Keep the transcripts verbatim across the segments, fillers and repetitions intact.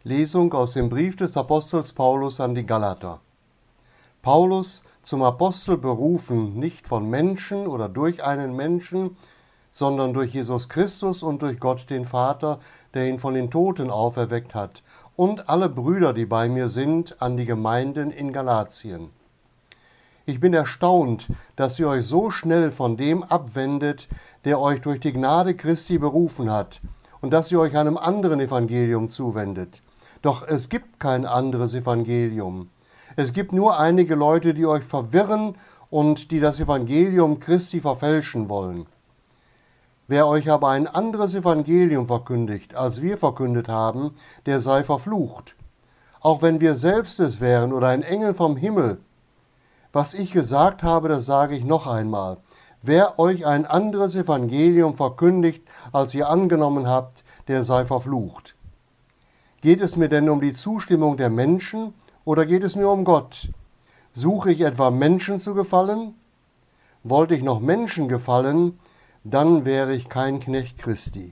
Lesung aus dem Brief des Apostels Paulus an die Galater. Paulus, zum Apostel berufen, nicht von Menschen oder durch einen Menschen, sondern durch Jesus Christus und durch Gott den Vater, der ihn von den Toten auferweckt hat, und alle Brüder, die bei mir sind, an die Gemeinden in Galatien. Ich bin erstaunt, dass ihr euch so schnell von dem abwendet, der euch durch die Gnade Christi berufen hat, und dass ihr euch einem anderen Evangelium zuwendet. Doch es gibt kein anderes Evangelium. Es gibt nur einige Leute, die euch verwirren und die das Evangelium Christi verfälschen wollen. Wer euch aber ein anderes Evangelium verkündigt, als wir verkündet haben, der sei verflucht. Auch wenn wir selbst es wären oder ein Engel vom Himmel. Was ich gesagt habe, das sage ich noch einmal. Wer euch ein anderes Evangelium verkündigt, als ihr angenommen habt, der sei verflucht. Geht es mir denn um die Zustimmung der Menschen oder geht es mir um Gott? Suche ich etwa Menschen zu gefallen? Wollte ich noch Menschen gefallen, dann wäre ich kein Knecht Christi.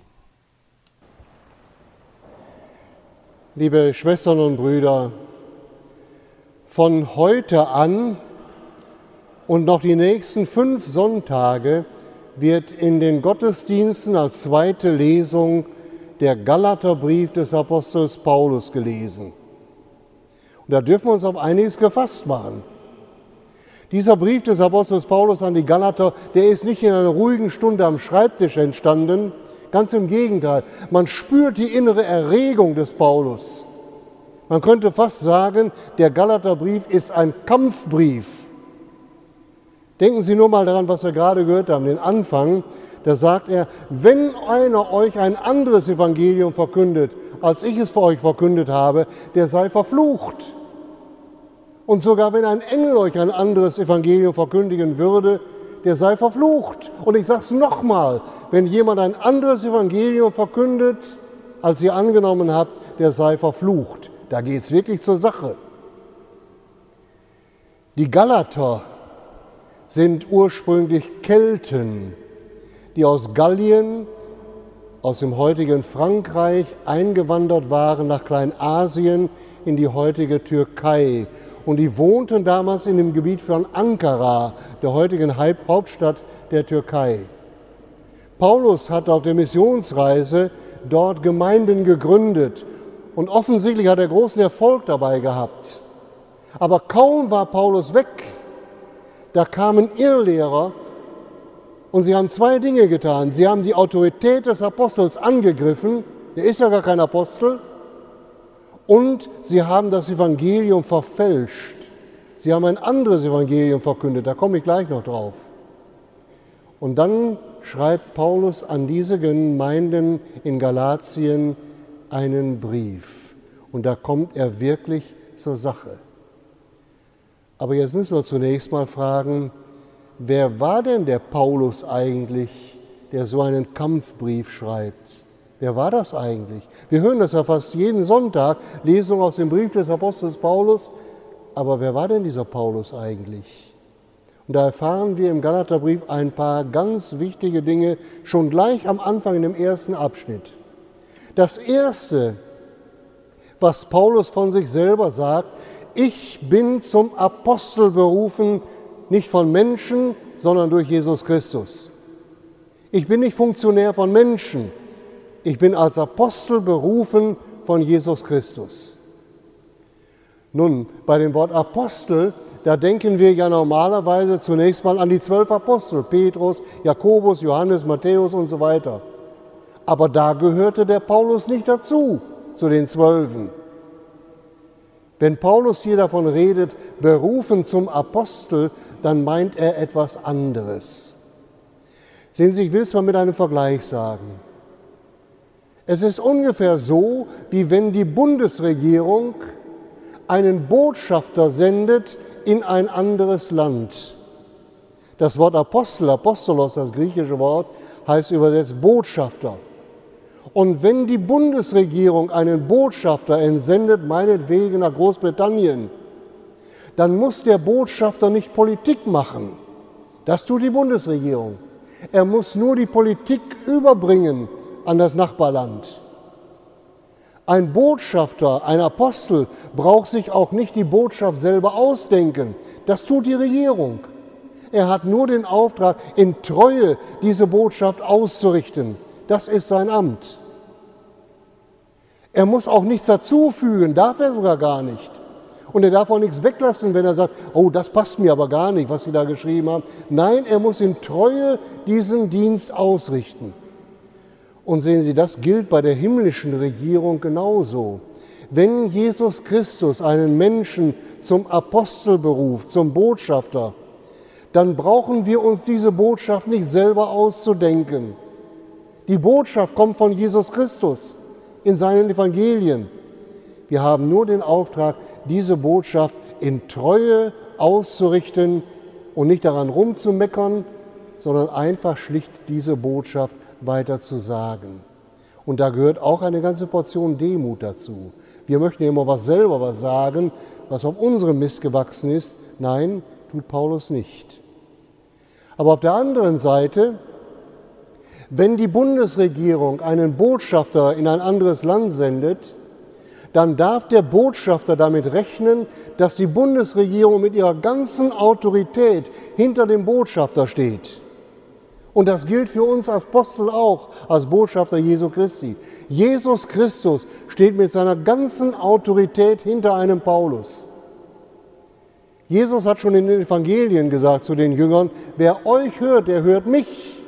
Liebe Schwestern und Brüder, von heute an und noch die nächsten fünf Sonntage wird in den Gottesdiensten als zweite Lesung der Galaterbrief des Apostels Paulus gelesen. Und da dürfen wir uns auf einiges gefasst machen. Dieser Brief des Apostels Paulus an die Galater, der ist nicht in einer ruhigen Stunde am Schreibtisch entstanden, ganz im Gegenteil. Man spürt die innere Erregung des Paulus. Man könnte fast sagen, der Galaterbrief ist ein Kampfbrief. Denken Sie nur mal daran, was wir gerade gehört haben, den Anfang. Da sagt er, wenn einer euch ein anderes Evangelium verkündet, als ich es für euch verkündet habe, der sei verflucht. Und sogar wenn ein Engel euch ein anderes Evangelium verkündigen würde, der sei verflucht. Und ich sage es nochmal, wenn jemand ein anderes Evangelium verkündet, als ihr angenommen habt, der sei verflucht. Da geht es wirklich zur Sache. Die Galater sind ursprünglich Kelten, die aus Gallien, aus dem heutigen Frankreich, eingewandert waren nach Kleinasien in die heutige Türkei. Und die wohnten damals in dem Gebiet von Ankara, der heutigen Hauptstadt der Türkei. Paulus hat auf der Missionsreise dort Gemeinden gegründet und offensichtlich hat er großen Erfolg dabei gehabt. Aber kaum war Paulus weg, da kamen Irrlehrer und sie haben zwei Dinge getan. Sie haben die Autorität des Apostels angegriffen, der ist ja gar kein Apostel, und sie haben das Evangelium verfälscht. Sie haben ein anderes Evangelium verkündet, da komme ich gleich noch drauf. Und dann schreibt Paulus an diese Gemeinden in Galatien einen Brief. Und da kommt er wirklich zur Sache. Aber jetzt müssen wir zunächst mal fragen, wer war denn der Paulus eigentlich, der so einen Kampfbrief schreibt? Wer war das eigentlich? Wir hören das ja fast jeden Sonntag, Lesung aus dem Brief des Apostels Paulus. Aber wer war denn dieser Paulus eigentlich? Und da erfahren wir im Galaterbrief ein paar ganz wichtige Dinge, schon gleich am Anfang in dem ersten Abschnitt. Das Erste, was Paulus von sich selber sagt, ich bin zum Apostel berufen, nicht von Menschen, sondern durch Jesus Christus. Ich bin nicht Funktionär von Menschen. Ich bin als Apostel berufen von Jesus Christus. Nun, bei dem Wort Apostel, da denken wir ja normalerweise zunächst mal an die zwölf Apostel, Petrus, Jakobus, Johannes, Matthäus und so weiter. Aber da gehörte der Paulus nicht dazu, zu den Zwölfen. Wenn Paulus hier davon redet, berufen zum Apostel, dann meint er etwas anderes. Sehen Sie, ich will es mal mit einem Vergleich sagen. Es ist ungefähr so, wie wenn die Bundesregierung einen Botschafter sendet in ein anderes Land. Das Wort Apostel, Apostolos, das griechische Wort, heißt übersetzt Botschafter. Und wenn die Bundesregierung einen Botschafter entsendet, meinetwegen nach Großbritannien, dann muss der Botschafter nicht Politik machen. Das tut die Bundesregierung. Er muss nur die Politik überbringen an das Nachbarland. Ein Botschafter, ein Apostel braucht sich auch nicht die Botschaft selber ausdenken. Das tut die Regierung. Er hat nur den Auftrag, in Treue diese Botschaft auszurichten. Das ist sein Amt. Er muss auch nichts dazufügen, darf er sogar gar nicht. Und er darf auch nichts weglassen, wenn er sagt, oh, das passt mir aber gar nicht, was Sie da geschrieben haben. Nein, er muss in Treue diesen Dienst ausrichten. Und sehen Sie, das gilt bei der himmlischen Regierung genauso. Wenn Jesus Christus einen Menschen zum Apostel beruft, zum Botschafter, dann brauchen wir uns diese Botschaft nicht selber auszudenken. Die Botschaft kommt von Jesus Christus in seinen Evangelien. Wir haben nur den Auftrag, diese Botschaft in Treue auszurichten und nicht daran rumzumeckern, sondern einfach schlicht diese Botschaft weiter zu sagen. Und da gehört auch eine ganze Portion Demut dazu. Wir möchten immer was selber was sagen, was auf unserem Mist gewachsen ist. Nein, tut Paulus nicht. Aber auf der anderen Seite, wenn die Bundesregierung einen Botschafter in ein anderes Land sendet, dann darf der Botschafter damit rechnen, dass die Bundesregierung mit ihrer ganzen Autorität hinter dem Botschafter steht. Und das gilt für uns als Apostel auch, als Botschafter Jesu Christi. Jesus Christus steht mit seiner ganzen Autorität hinter einem Paulus. Jesus hat schon in den Evangelien gesagt zu den Jüngern, wer euch hört, der hört mich.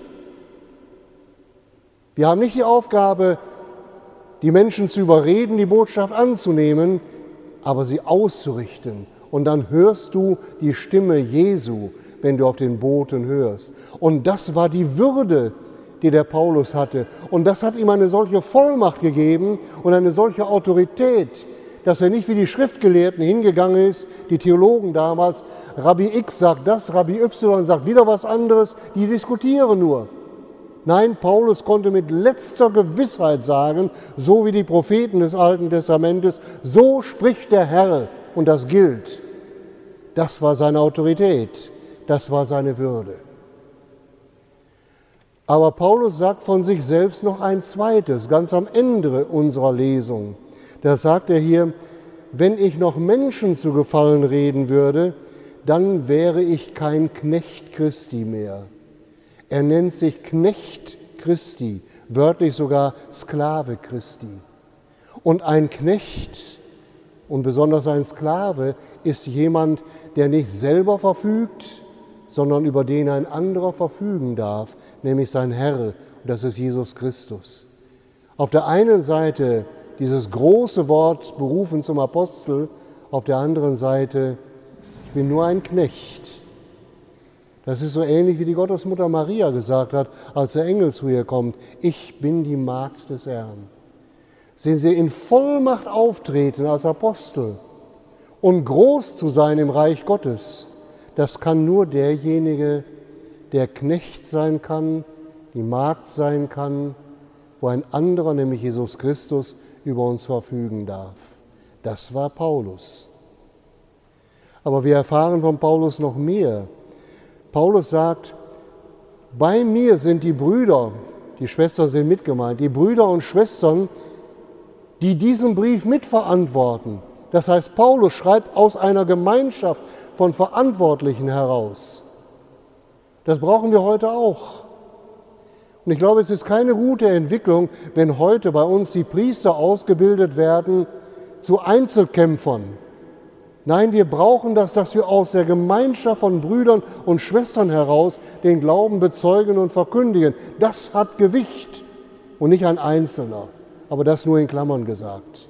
Wir haben nicht die Aufgabe, die Menschen zu überreden, die Botschaft anzunehmen, aber sie auszurichten. Und dann hörst du die Stimme Jesu, wenn du auf den Boten hörst. Und das war die Würde, die der Paulus hatte. Und das hat ihm eine solche Vollmacht gegeben und eine solche Autorität, dass er nicht wie die Schriftgelehrten hingegangen ist, die Theologen damals, Rabbi X sagt das, Rabbi Y sagt wieder was anderes, die diskutieren nur. Nein, Paulus konnte mit letzter Gewissheit sagen, so wie die Propheten des Alten Testamentes, so spricht der Herr und das gilt. Das war seine Autorität, das war seine Würde. Aber Paulus sagt von sich selbst noch ein zweites, ganz am Ende unserer Lesung. Da sagt er hier, wenn ich noch Menschen zu Gefallen reden würde, dann wäre ich kein Knecht Christi mehr. Er nennt sich Knecht Christi, wörtlich sogar Sklave Christi. Und ein Knecht und besonders ein Sklave ist jemand, der nicht selber verfügt, sondern über den ein anderer verfügen darf, nämlich sein Herr, und das ist Jesus Christus. Auf der einen Seite dieses große Wort, berufen zum Apostel, auf der anderen Seite, ich bin nur ein Knecht. Das ist so ähnlich, wie die Gottesmutter Maria gesagt hat, als der Engel zu ihr kommt, ich bin die Magd des Herrn. Sehen Sie, in Vollmacht auftreten als Apostel und groß zu sein im Reich Gottes, das kann nur derjenige, der Knecht sein kann, die Magd sein kann, wo ein anderer, nämlich Jesus Christus, über uns verfügen darf. Das war Paulus. Aber wir erfahren von Paulus noch mehr. Paulus sagt, bei mir sind die Brüder, die Schwestern sind mitgemeint, die Brüder und Schwestern, die diesen Brief mitverantworten. Das heißt, Paulus schreibt aus einer Gemeinschaft von Verantwortlichen heraus. Das brauchen wir heute auch. Und ich glaube, es ist keine gute Entwicklung, wenn heute bei uns die Priester ausgebildet werden zu Einzelkämpfern. Nein, wir brauchen das, dass wir aus der Gemeinschaft von Brüdern und Schwestern heraus den Glauben bezeugen und verkündigen. Das hat Gewicht und nicht ein Einzelner, aber das nur in Klammern gesagt.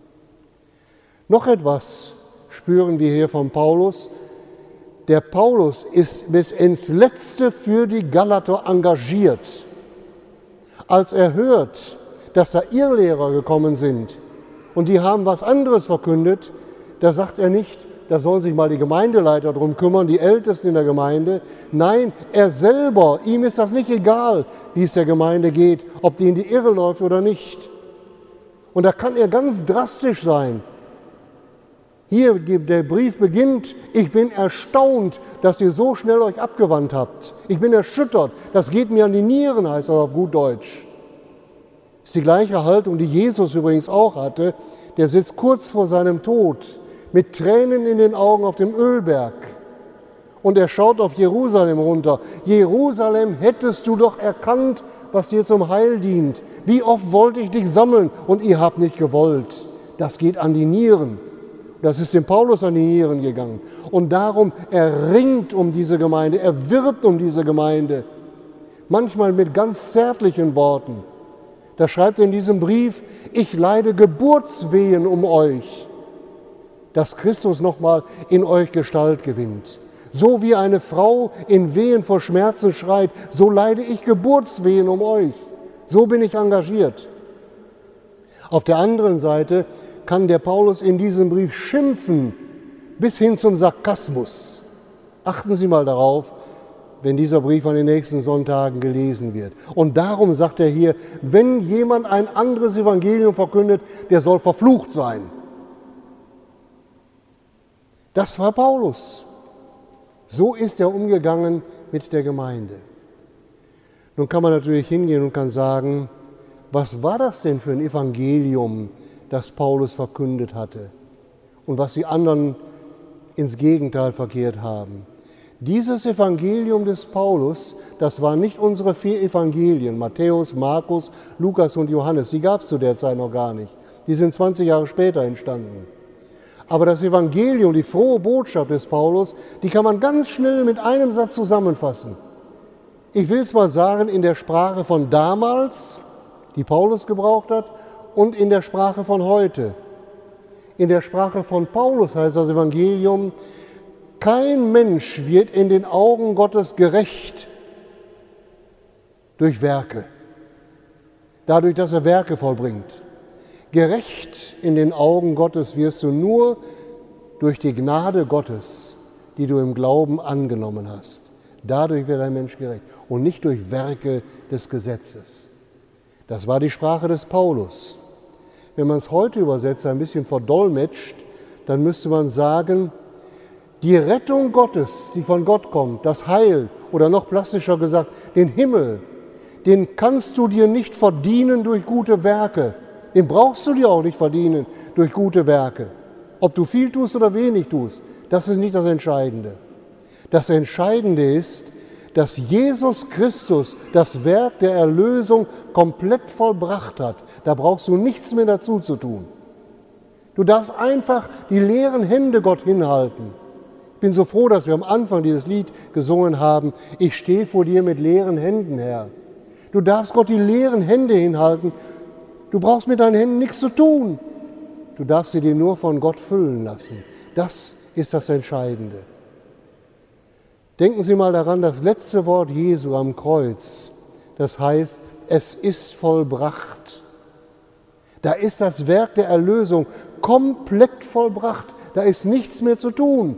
Noch etwas spüren wir hier von Paulus. Der Paulus ist bis ins Letzte für die Galater engagiert. Als er hört, dass da Irrlehrer gekommen sind und die haben was anderes verkündet, da sagt er nicht, da sollen sich mal die Gemeindeleiter drum kümmern, die Ältesten in der Gemeinde. Nein, er selber, ihm ist das nicht egal, wie es der Gemeinde geht, ob die in die Irre läuft oder nicht. Und da kann er ganz drastisch sein. Hier, der Brief beginnt, ich bin erstaunt, dass ihr so schnell euch abgewandt habt. Ich bin erschüttert, das geht mir an die Nieren, heißt er auf gut Deutsch. ist die gleiche Haltung, die Jesus übrigens auch hatte. Der sitzt kurz vor seinem Tod mit Tränen in den Augen auf dem Ölberg und er schaut auf Jerusalem runter. Jerusalem, hättest du doch erkannt, was dir zum Heil dient. Wie oft wollte ich dich sammeln und ihr habt nicht gewollt. Das geht an die Nieren. Das ist dem Paulus an die Nieren gegangen. Und darum, er ringt um diese Gemeinde, er wirbt um diese Gemeinde. Manchmal mit ganz zärtlichen Worten. Da schreibt er in diesem Brief, ich leide Geburtswehen um euch, dass Christus nochmal in euch Gestalt gewinnt. So wie eine Frau in Wehen vor Schmerzen schreit, so leide ich Geburtswehen um euch. So bin ich engagiert. Auf der anderen Seite kann der Paulus in diesem Brief schimpfen, bis hin zum Sarkasmus. Achten Sie mal darauf, wenn dieser Brief an den nächsten Sonntagen gelesen wird. Und darum sagt er hier, wenn jemand ein anderes Evangelium verkündet, der soll verflucht sein. Das war Paulus. So ist er umgegangen mit der Gemeinde. Nun kann man natürlich hingehen und kann sagen, was war das denn für ein Evangelium, das Paulus verkündet hatte und was die anderen ins Gegenteil verkehrt haben. Dieses Evangelium des Paulus, das waren nicht unsere vier Evangelien, Matthäus, Markus, Lukas und Johannes, die gab es zu der Zeit noch gar nicht. Die sind zwanzig Jahre später entstanden. Aber das Evangelium, die frohe Botschaft des Paulus, die kann man ganz schnell mit einem Satz zusammenfassen. Ich will es mal sagen, in der Sprache von damals, die Paulus gebraucht hat, und in der Sprache von heute. In der Sprache von Paulus heißt das Evangelium, kein Mensch wird in den Augen Gottes gerecht durch Werke, dadurch, dass er Werke vollbringt. Gerecht in den Augen Gottes wirst du nur durch die Gnade Gottes, die du im Glauben angenommen hast. Dadurch wird ein Mensch gerecht und nicht durch Werke des Gesetzes. Das war die Sprache des Paulus. Wenn man es heute übersetzt, ein bisschen verdolmetscht, dann müsste man sagen, die Rettung Gottes, die von Gott kommt, das Heil oder noch plastischer gesagt, den Himmel, den kannst du dir nicht verdienen durch gute Werke. Den brauchst du dir auch nicht verdienen durch gute Werke. Ob du viel tust oder wenig tust, das ist nicht das Entscheidende. Das Entscheidende ist, dass Jesus Christus das Werk der Erlösung komplett vollbracht hat. Da brauchst du nichts mehr dazu zu tun. Du darfst einfach die leeren Hände Gott hinhalten. Ich bin so froh, dass wir am Anfang dieses Lied gesungen haben, ich stehe vor dir mit leeren Händen, Herr. Du darfst Gott die leeren Hände hinhalten. Du brauchst mit deinen Händen nichts zu tun. Du darfst sie dir nur von Gott füllen lassen. Das ist das Entscheidende. Denken Sie mal daran, das letzte Wort Jesu am Kreuz, das heißt, es ist vollbracht. Da ist das Werk der Erlösung komplett vollbracht. Da ist nichts mehr zu tun.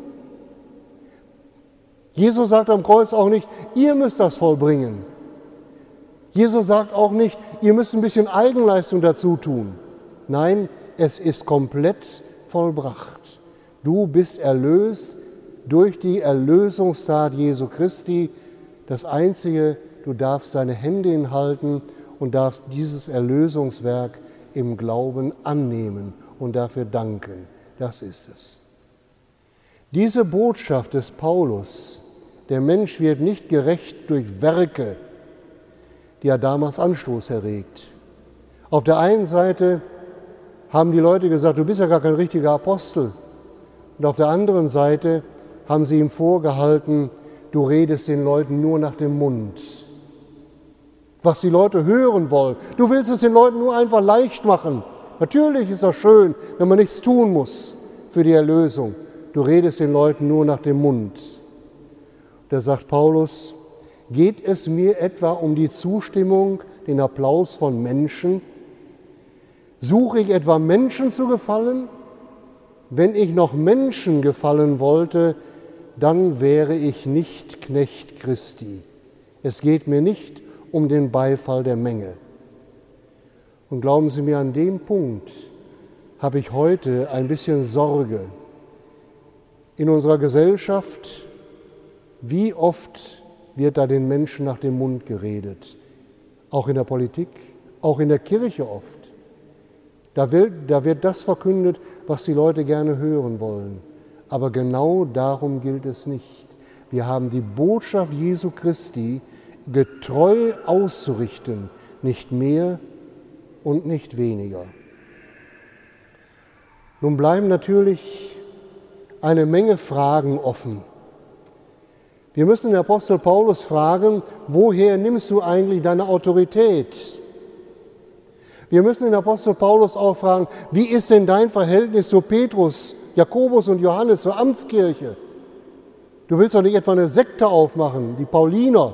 Jesus sagt am Kreuz auch nicht, ihr müsst das vollbringen. Jesus sagt auch nicht, ihr müsst ein bisschen Eigenleistung dazu tun. Nein, es ist komplett vollbracht. Du bist erlöst durch die Erlösungstat Jesu Christi. Das Einzige, du darfst deine Hände hinhalten und darfst dieses Erlösungswerk im Glauben annehmen und dafür danken. Das ist es. Diese Botschaft des Paulus, der Mensch wird nicht gerecht durch Werke, die hat damals Anstoß erregt. Auf der einen Seite haben die Leute gesagt, du bist ja gar kein richtiger Apostel. Und auf der anderen Seite haben sie ihm vorgehalten, du redest den Leuten nur nach dem Mund. Was die Leute hören wollen. Du willst es den Leuten nur einfach leicht machen. Natürlich ist das schön, wenn man nichts tun muss für die Erlösung. Du redest den Leuten nur nach dem Mund. Da sagt Paulus, geht es mir etwa um die Zustimmung, den Applaus von Menschen? Suche ich etwa Menschen zu gefallen? Wenn ich noch Menschen gefallen wollte, dann wäre ich nicht Knecht Christi. Es geht mir nicht um den Beifall der Menge. Und glauben Sie mir, an dem Punkt habe ich heute ein bisschen Sorge. In unserer Gesellschaft, wie oft wird da den Menschen nach dem Mund geredet? Auch in der Politik, auch in der Kirche oft. Da wird, da wird das verkündet, was die Leute gerne hören wollen. Aber genau darum gilt es nicht. Wir haben die Botschaft Jesu Christi getreu auszurichten, nicht mehr und nicht weniger. Nun bleiben natürlich eine Menge Fragen offen. Wir müssen den Apostel Paulus fragen, woher nimmst du eigentlich deine Autorität? Wir müssen den Apostel Paulus auch fragen, wie ist denn dein Verhältnis zu Petrus, Jakobus und Johannes, zur Amtskirche? Du willst doch nicht etwa eine Sekte aufmachen, die Pauliner.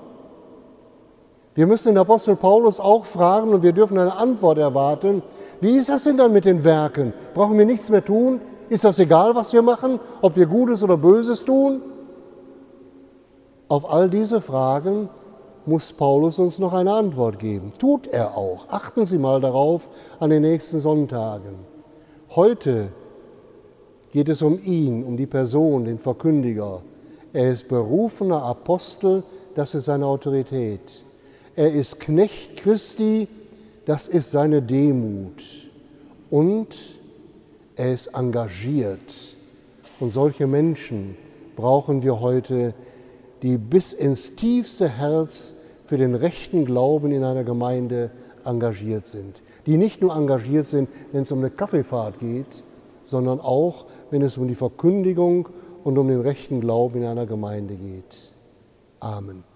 Wir müssen den Apostel Paulus auch fragen und wir dürfen eine Antwort erwarten. Wie ist das denn dann mit den Werken? Brauchen wir nichts mehr tun? Ist das egal, was wir machen, ob wir Gutes oder Böses tun? Auf all diese Fragen muss Paulus uns noch eine Antwort geben. Tut er auch. Achten Sie mal darauf an den nächsten Sonntagen. Heute geht es um ihn, um die Person, den Verkündiger. Er ist berufener Apostel, das ist seine Autorität. Er ist Knecht Christi, das ist seine Demut. Und er ist engagiert. Und solche Menschen brauchen wir heute, die bis ins tiefste Herz für den rechten Glauben in einer Gemeinde engagiert sind. Die nicht nur engagiert sind, wenn es um eine Kaffeefahrt geht, sondern auch, wenn es um die Verkündigung und um den rechten Glauben in einer Gemeinde geht. Amen.